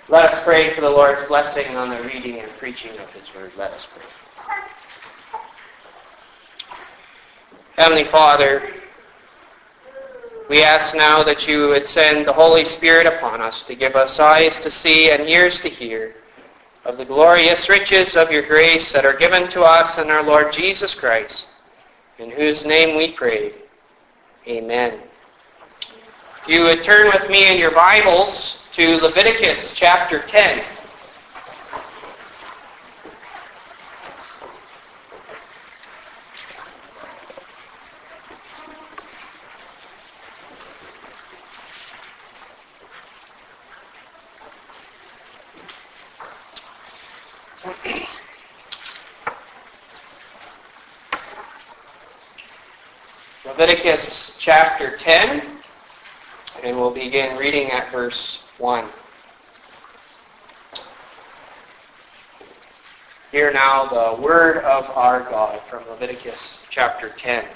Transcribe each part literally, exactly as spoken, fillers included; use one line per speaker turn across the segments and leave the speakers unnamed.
Let us pray for the Lord's blessing on the reading and preaching of His Word. Let us pray. Heavenly Father, we ask now that you would send the Holy Spirit upon us to give us eyes to see and ears to hear of the glorious riches of your grace that are given to us in our Lord Jesus Christ, in whose name we pray. Amen. If you would turn with me in your Bibles to Leviticus chapter ten. Leviticus chapter ten, and we'll begin reading at verse one. Hear now the word of our God from Leviticus chapter ten.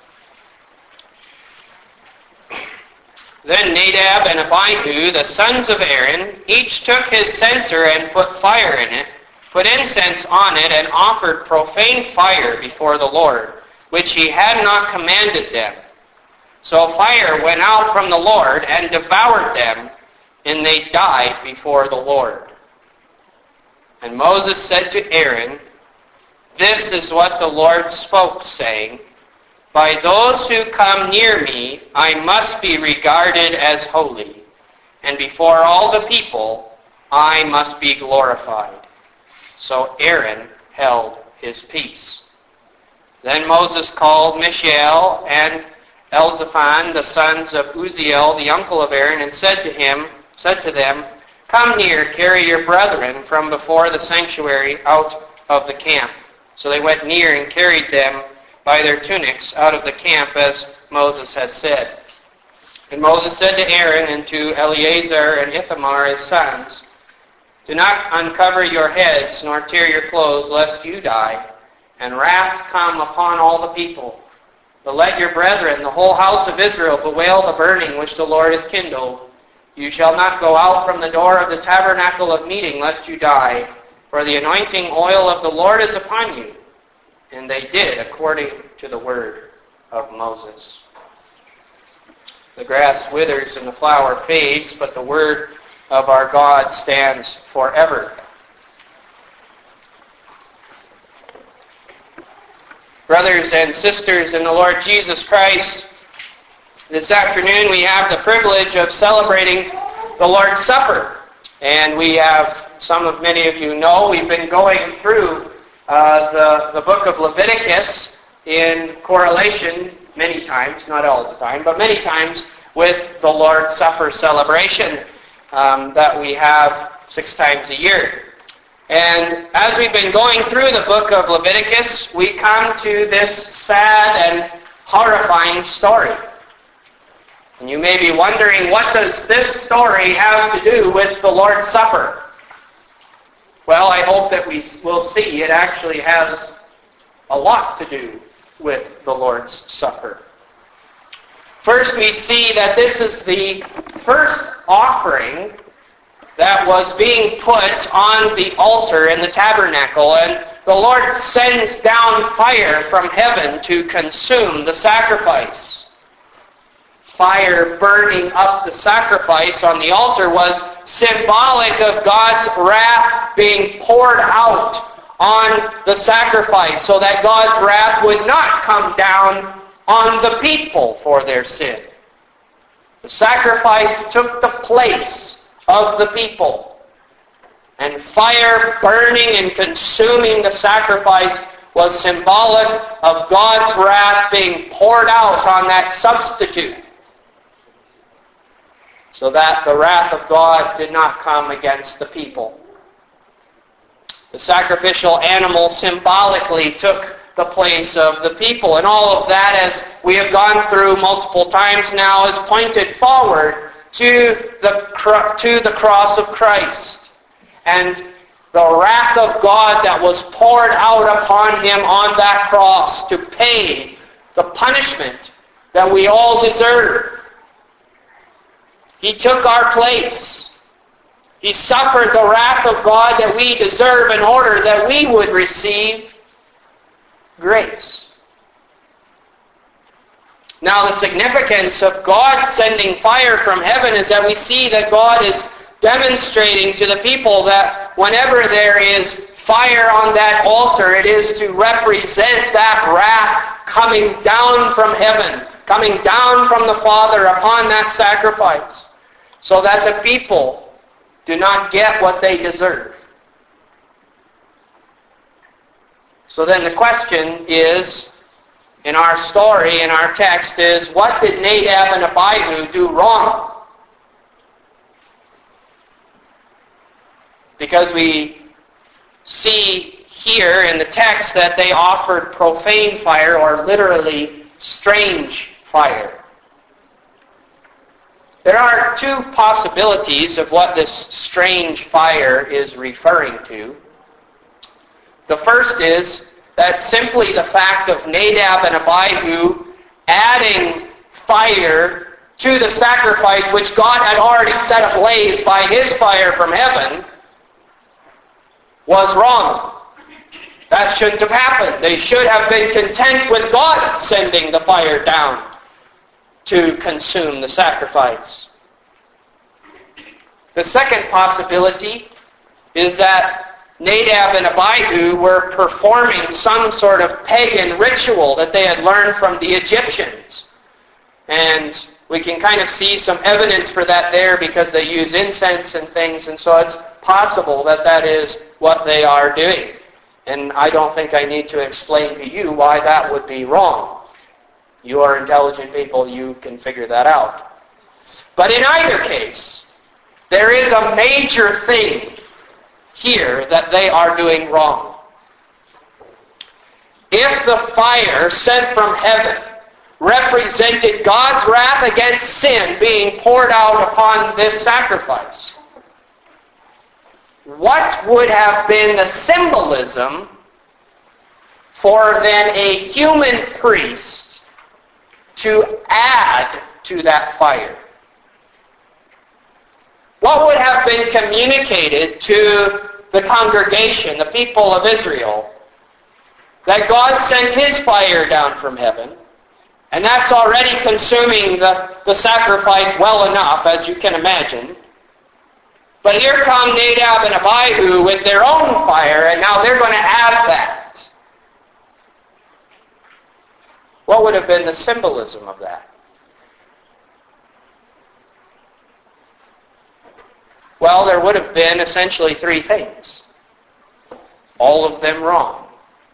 Then Nadab and Abihu, the sons of Aaron, each took his censer and put fire in it, put incense on it, and offered profane fire before the Lord, which he had not commanded them. So fire went out from the Lord and devoured them, and they died before the Lord. And Moses said to Aaron, "This is what the Lord spoke, saying, By those who come near me I must be regarded as holy, and before all the people I must be glorified." So Aaron held his peace. Then Moses called Mishael and Elzaphan, the sons of Uzziel, the uncle of Aaron, and said to him, said to them, "Come near, carry your brethren from before the sanctuary out of the camp." So they went near and carried them by their tunics out of the camp, as Moses had said. And Moses said to Aaron and to Eleazar and Ithamar his sons, "Do not uncover your heads, nor tear your clothes, lest you die, and wrath come upon all the people. But let your brethren, the whole house of Israel, bewail the burning which the Lord has kindled. You shall not go out from the door of the tabernacle of meeting, lest you die, for the anointing oil of the Lord is upon you." And they did according to the word of Moses. The grass withers and the flower fades, but the word of our God stands forever. Brothers and sisters in the Lord Jesus Christ, this afternoon we have the privilege of celebrating the Lord's Supper. And we have, some of many of you know, we've been going through uh, the, the book of Leviticus in correlation many times, not all the time, but many times with the Lord's Supper celebration um, that we have six times a year. And as we've been going through the book of Leviticus, we come to this sad and horrifying story. And you may be wondering, what does this story have to do with the Lord's Supper? Well, I hope that we will see it actually has a lot to do with the Lord's Supper. First, we see that this is the first offering that was being put on the altar in the tabernacle, and the Lord sends down fire from heaven to consume the sacrifice. Fire burning up the sacrifice on the altar was symbolic of God's wrath being poured out on the sacrifice, so that God's wrath would not come down on the people for their sin. The sacrifice took the place of the people, and fire burning and consuming the sacrifice was symbolic of God's wrath being poured out on that substitute, so that the wrath of God did not come against the people. The sacrificial animal symbolically took the place of the people, and all of that, as we have gone through multiple times now, is pointed forward to the to the cross of Christ and the wrath of God that was poured out upon him on that cross to pay the punishment that we all deserve. He took our place. He suffered the wrath of God that we deserve in order that we would receive grace. Now, the significance of God sending fire from heaven is that we see that God is demonstrating to the people that whenever there is fire on that altar, it is to represent that wrath coming down from heaven, coming down from the Father upon that sacrifice, so that the people do not get what they deserve. So then the question is, in our story, in our text, is what did Nadab and Abihu do wrong? Because we see here in the text that they offered profane fire, or literally strange fire. There are two possibilities of what this strange fire is referring to. The first is that simply the fact of Nadab and Abihu adding fire to the sacrifice which God had already set ablaze by His fire from heaven was wrong. That shouldn't have happened. They should have been content with God sending the fire down to consume the sacrifice. The second possibility is that Nadab and Abihu were performing some sort of pagan ritual that they had learned from the Egyptians. And we can kind of see some evidence for that there because they use incense and things, and so it's possible that that is what they are doing. And I don't think I need to explain to you why that would be wrong. You are intelligent people, you can figure that out. But in either case, there is a major thing here that they are doing wrong. If the fire sent from heaven represented God's wrath against sin being poured out upon this sacrifice, what would have been the symbolism for then a human priest to add to that fire? What would have been communicated to the congregation, the people of Israel, that God sent His fire down from heaven, and that's already consuming the, the sacrifice well enough, as you can imagine. But here come Nadab and Abihu with their own fire, and now they're going to add that. What would have been the symbolism of that? Well, there would have been essentially three things. All of them wrong.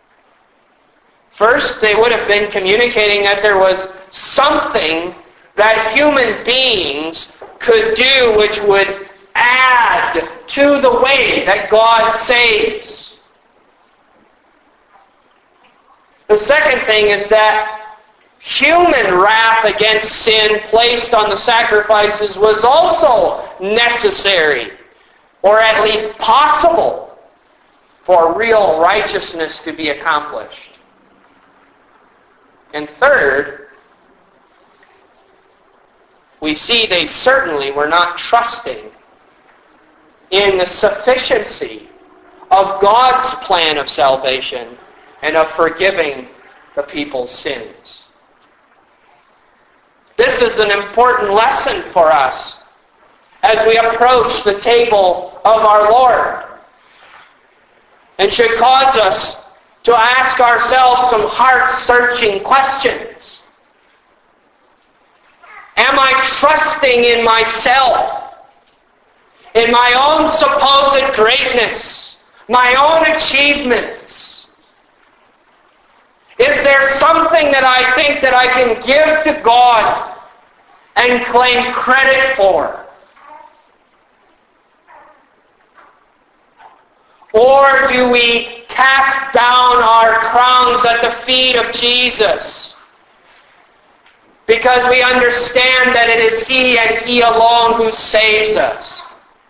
First, they would have been communicating that there was something that human beings could do which would add to the way that God saves. The second thing is that human wrath against sin placed on the sacrifices was also necessary, or at least possible, for real righteousness to be accomplished. And third, we see they certainly were not trusting in the sufficiency of God's plan of salvation and of forgiving the people's sins. This is an important lesson for us as we approach the table of our Lord, and should cause us to ask ourselves some heart-searching questions. Am I trusting in myself, in my own supposed greatness, my own achievements? Is there something that I think that I can give to God and claim credit for? Or do we cast down our crowns at the feet of Jesus because we understand that it is He and He alone who saves us?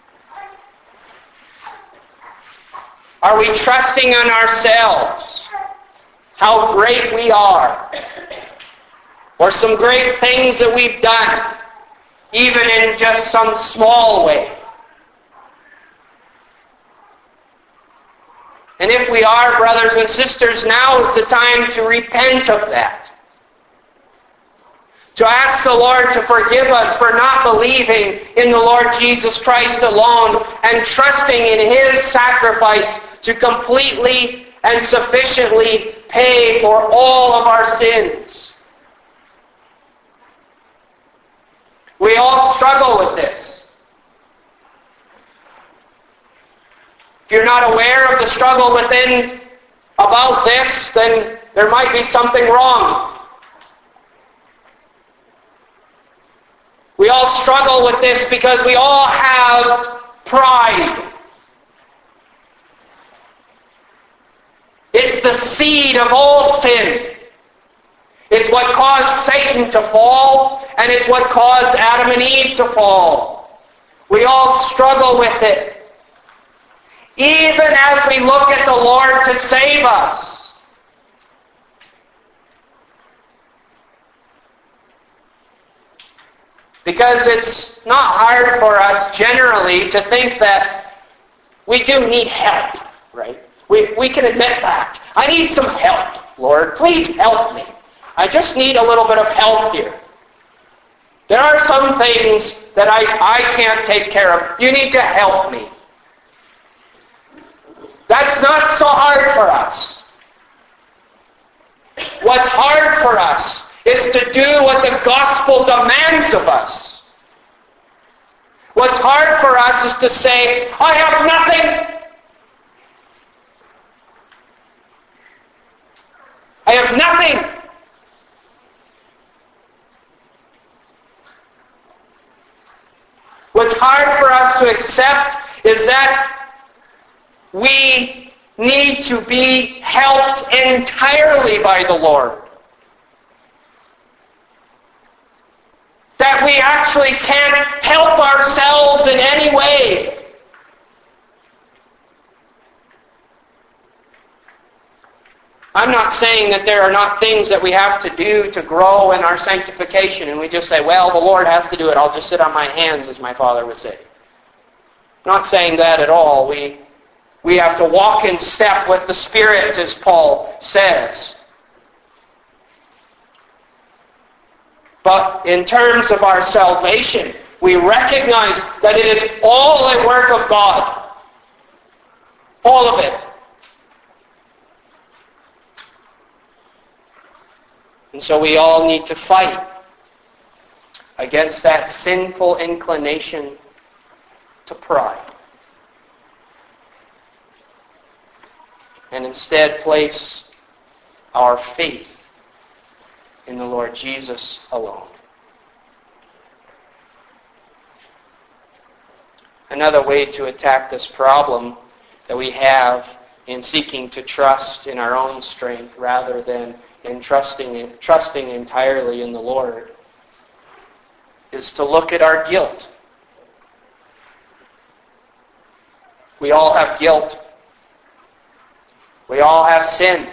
Are we trusting in ourselves, how great we are, or some great things that we've done, even in just some small way? And if we are, brothers and sisters, now is the time to repent of that. To ask the Lord to forgive us for not believing in the Lord Jesus Christ alone and trusting in His sacrifice to completely and sufficiently pay for all of our sins. We all struggle with this. If you're not aware of the struggle within about this, then there might be something wrong. We all struggle with this because we all have pride. It's the seed of all sin. It's what caused Satan to fall, and it's what caused Adam and Eve to fall. We all struggle with it. Even as we look at the Lord to save us. Because it's not hard for us generally to think that we do need help, right? We, we can admit that. I need some help, Lord. Please help me. I just need a little bit of help here. There are some things that I, I can't take care of. You need to help me. That's not so hard for us. What's hard for us is to do what the gospel demands of us. What's hard for us is to say, I have nothing. I have nothing. What's hard for us to accept is that we need to be helped entirely by the Lord. That we actually can't help ourselves in any way. I'm not saying that there are not things that we have to do to grow in our sanctification, and we just say, well, the Lord has to do it. I'll just sit on my hands, as my father would say. I'm not saying that at all. We, we have to walk in step with the Spirit, as Paul says. But in terms of our salvation, we recognize that it is all a work of God. All of it. And so we all need to fight against that sinful inclination to pride. And instead place our faith in the Lord Jesus alone. Another way to attack this problem that we have in seeking to trust in our own strength rather than in trusting, in, trusting entirely in the Lord is to look at our guilt. We all have guilt. We all have sin.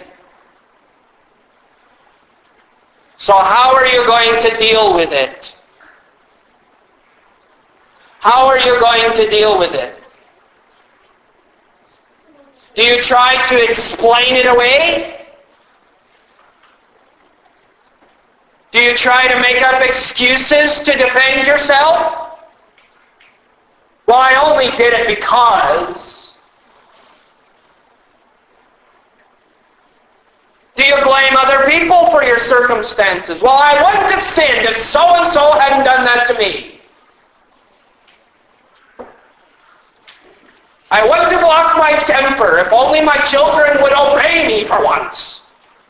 So how are you going to deal with it? How are you going to deal with it? Do you try to explain it away? Do you try to make up excuses to defend yourself? Well, I only did it because... Do you blame other people for your circumstances? Well, I wouldn't have sinned if so-and-so hadn't done that to me. I wouldn't have lost my temper if only my children would obey me for once.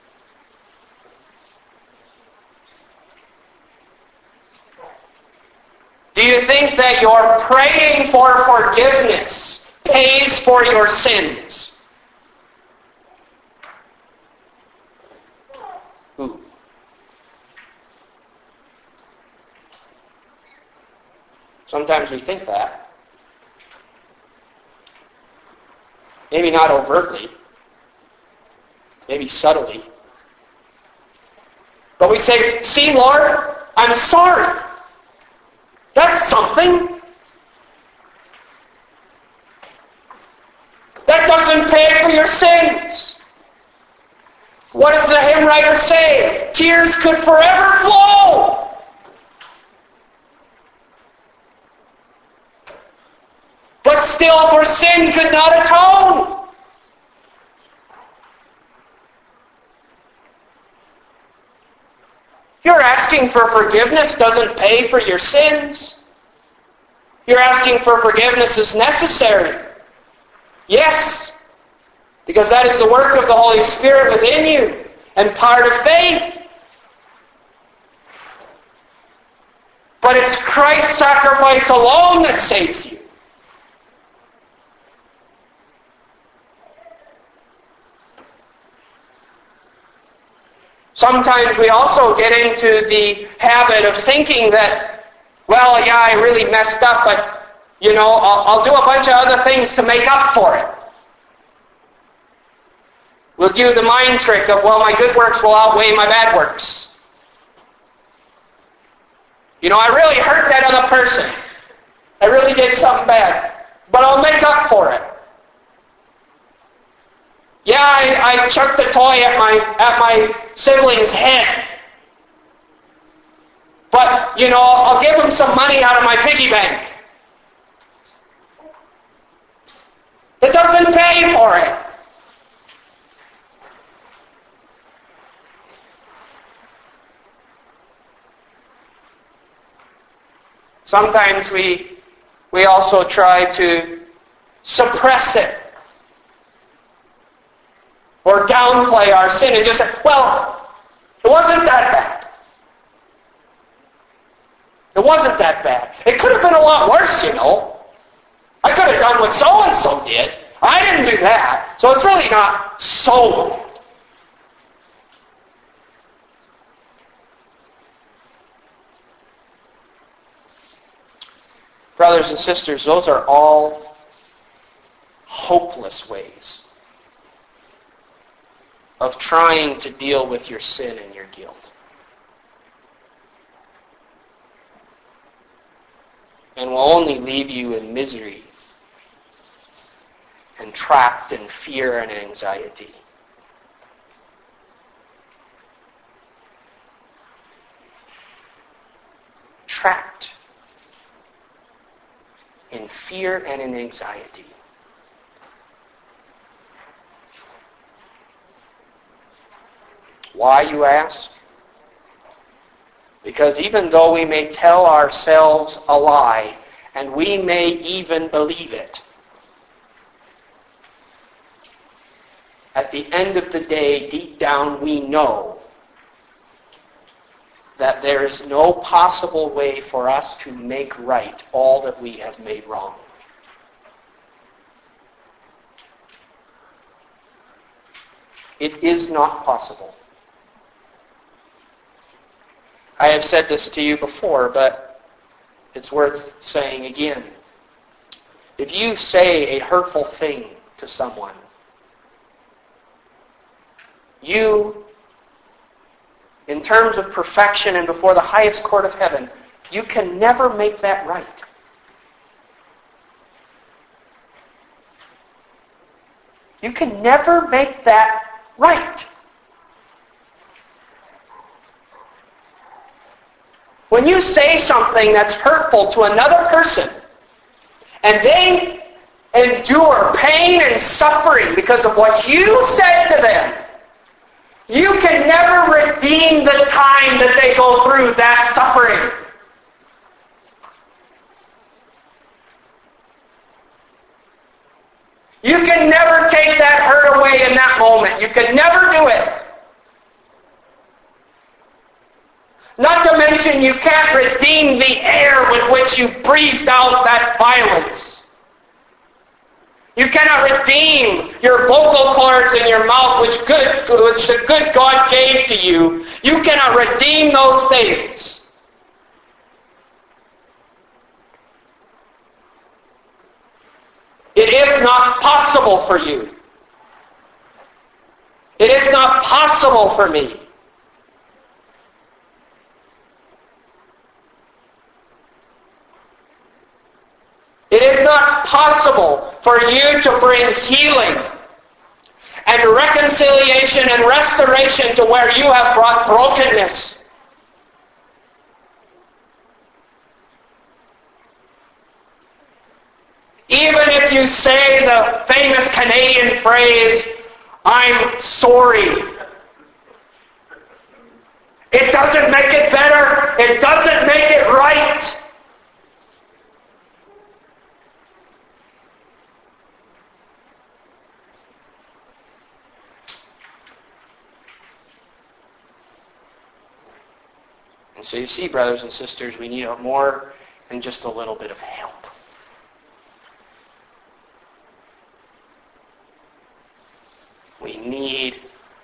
Do you think that your praying for forgiveness pays for your sins? Who? Sometimes we think that. Maybe not overtly. Maybe subtly. But we say, see, Lord, I'm sorry. That's something. That doesn't pay for your sins. What does the hymn writer say? Tears could forever flow. But still, for sin could not atone. You're asking for forgiveness doesn't pay for your sins. You're asking for forgiveness is necessary. Yes, because that is the work of the Holy Spirit within you and part of faith. But it's Christ's sacrifice alone that saves you. Sometimes we also get into the habit of thinking that, well, yeah, I really messed up, but, you know, I'll, I'll do a bunch of other things to make up for it. We'll do the mind trick of, well, my good works will outweigh my bad works. You know, I really hurt that other person. I really did something bad, but I'll make up for it. Yeah, I, I chucked a toy at my at my sibling's head. But, you know, I'll give him some money out of my piggy bank. It doesn't pay for it. Sometimes we we also try to suppress it or downplay our sin and just say, well, it wasn't that bad. It wasn't that bad. It could have been a lot worse, you know. I could have done what so-and-so did. I didn't do that. So it's really not so bad. Brothers and sisters, those are all hopeless ways of trying to deal with your sin and your guilt. And will only leave you in misery and trapped in fear and anxiety. Trapped in fear and in anxiety. Why, you ask? Because even though we may tell ourselves a lie, and we may even believe it, at the end of the day, deep down, we know that there is no possible way for us to make right all that we have made wrong. It is not possible. I have said this to you before, but it's worth saying again. If you say a hurtful thing to someone, you, in terms of perfection and before the highest court of heaven, you can never make that right. You can never make that right. When you say something that's hurtful to another person, and they endure pain and suffering because of what you said to them, you can never redeem the time that they go through that suffering. You can never take that hurt away in that moment. You can never do it. Not to mention, you can't redeem the air with which you breathed out that violence. You cannot redeem your vocal cords in your mouth, which, good, which the good God gave to you. You cannot redeem those things. It is not possible for you. It is not possible for me. It is not possible for you to bring healing and reconciliation and restoration to where you have brought brokenness. Even if you say the famous Canadian phrase, "I'm sorry," it doesn't make it better. It doesn't make it right. And so you see, brothers and sisters, we need more than just a little bit of help. We need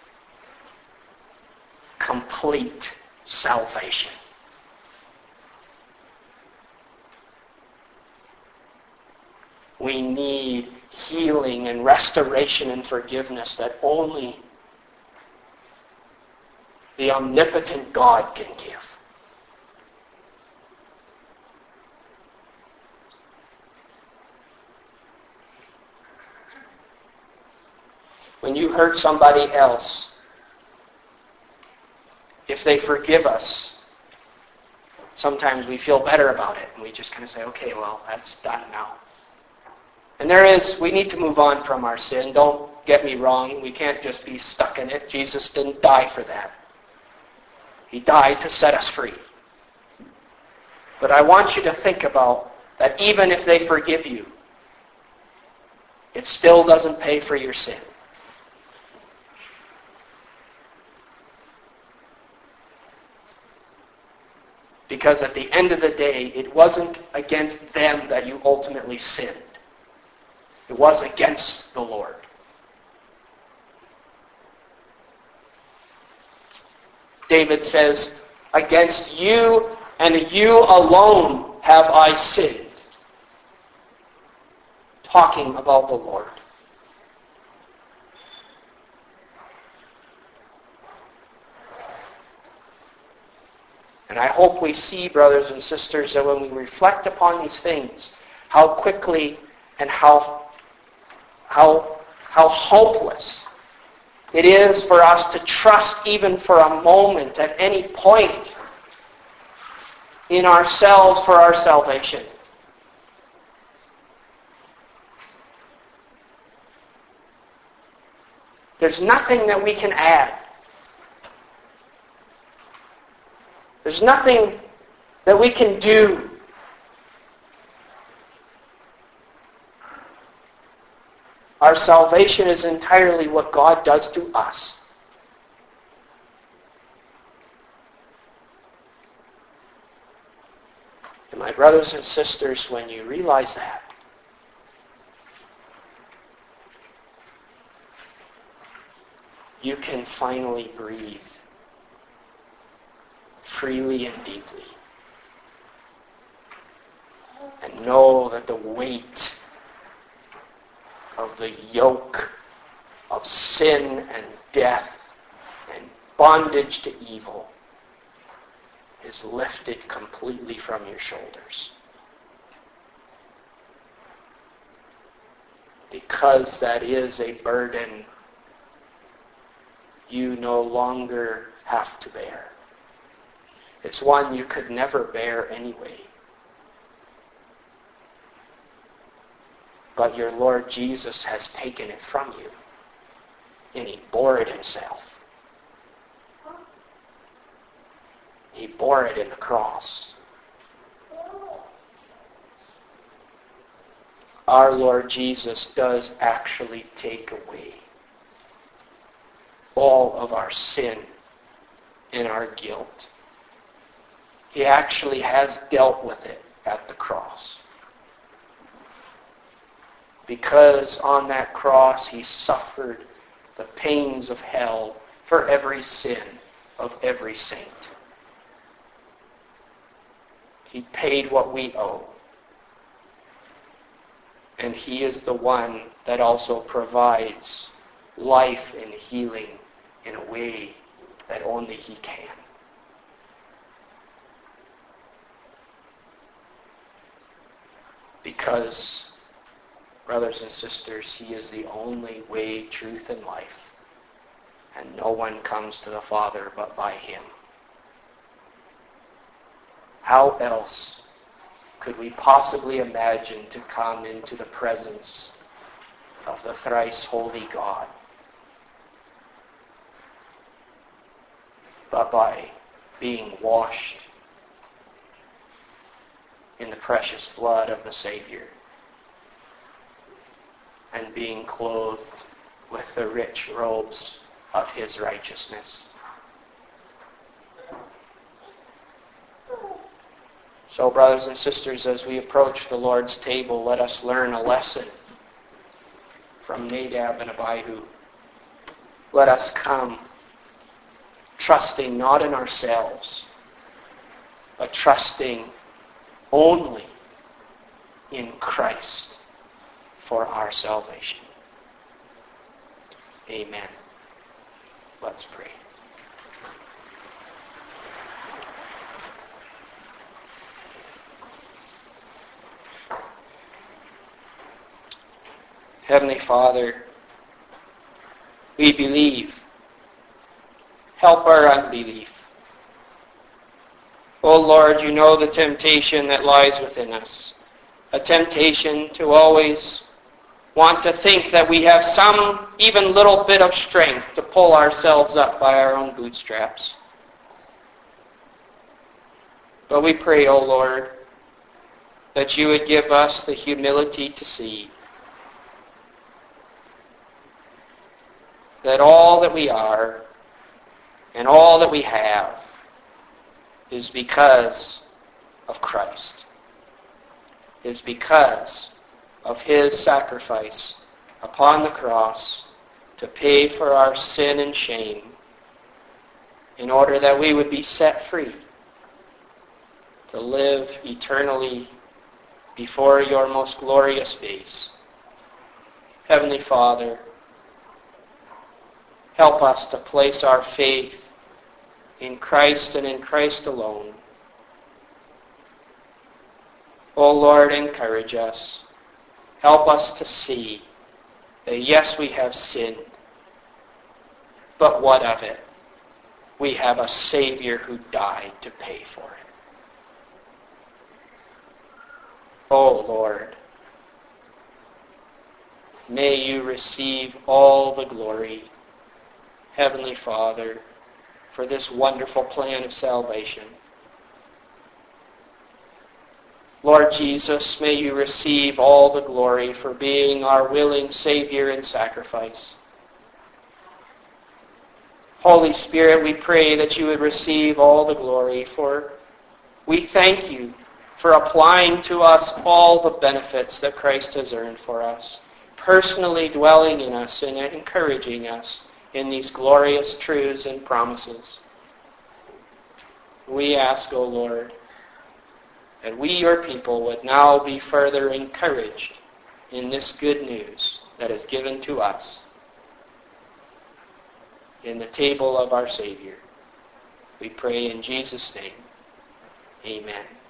complete salvation. We need healing and restoration and forgiveness that only the omnipotent God can give. When you hurt somebody else, if they forgive us, sometimes we feel better about it. And we just kind of say, okay, well, that's done now. And there is, we need to move on from our sin. Don't get me wrong. We can't just be stuck in it. Jesus didn't die for that. He died to set us free. But I want you to think about that even if they forgive you, it still doesn't pay for your sin. Because at the end of the day, it wasn't against them that you ultimately sinned. It was against the Lord. David says, "Against you and you alone have I sinned." Talking about the Lord. And I hope we see, brothers and sisters, that when we reflect upon these things, how quickly and how, how, how hopeless it is for us to trust even for a moment at any point in ourselves for our salvation. There's nothing that we can add. There's nothing that we can do. Our salvation is entirely what God does to us. And my brothers and sisters, when you realize that, you can finally breathe freely and deeply and know that the weight of the yoke of sin and death and bondage to evil is lifted completely from your shoulders. Because that is a burden you no longer have to bear. It's one you could never bear anyway. But your Lord Jesus has taken it from you, and he bore it himself. He bore it in the cross. Our Lord Jesus does actually take away all of our sin and our guilt. He actually has dealt with it at the cross. Because on that cross he suffered the pains of hell for every sin of every saint. He paid what we owe. And he is the one that also provides life and healing in a way that only he can. Because Brothers and sisters, he is the only way, truth, and life. And no one comes to the Father but by him. How else could we possibly imagine to come into the presence of the thrice holy God but by being washed in the precious blood of the Savior and being clothed with the rich robes of his righteousness? So, brothers and sisters, as we approach the Lord's table, let us learn a lesson from Nadab and Abihu. Let us come trusting not in ourselves, but trusting only in Christ for our salvation. Amen. Let's pray. Heavenly Father, we believe. Help our unbelief. O Lord, you know the temptation that lies within us. A temptation to always want to think that we have some even little bit of strength to pull ourselves up by our own bootstraps. But we pray, O Lord, that you would give us the humility to see that all that we are and all that we have is because of Christ, is because of his sacrifice upon the cross to pay for our sin and shame in order that we would be set free to live eternally before your most glorious face. Heavenly Father, help us to place our faith in Christ and in Christ alone. O Lord, encourage us. Help us to see that yes, we have sinned, but what of it? We have a Savior who died to pay for it. O Lord, may you receive all the glory, Heavenly Father, for this wonderful plan of salvation. Lord Jesus, may you receive all the glory for being our willing Savior and sacrifice. Holy Spirit, we pray that you would receive all the glory, for we thank you for applying to us all the benefits that Christ has earned for us, personally dwelling in us and encouraging us in these glorious truths and promises. We ask, O Lord, that we, your people, would now be further encouraged in this good news that is given to us in the table of our Savior. We pray in Jesus' name. Amen.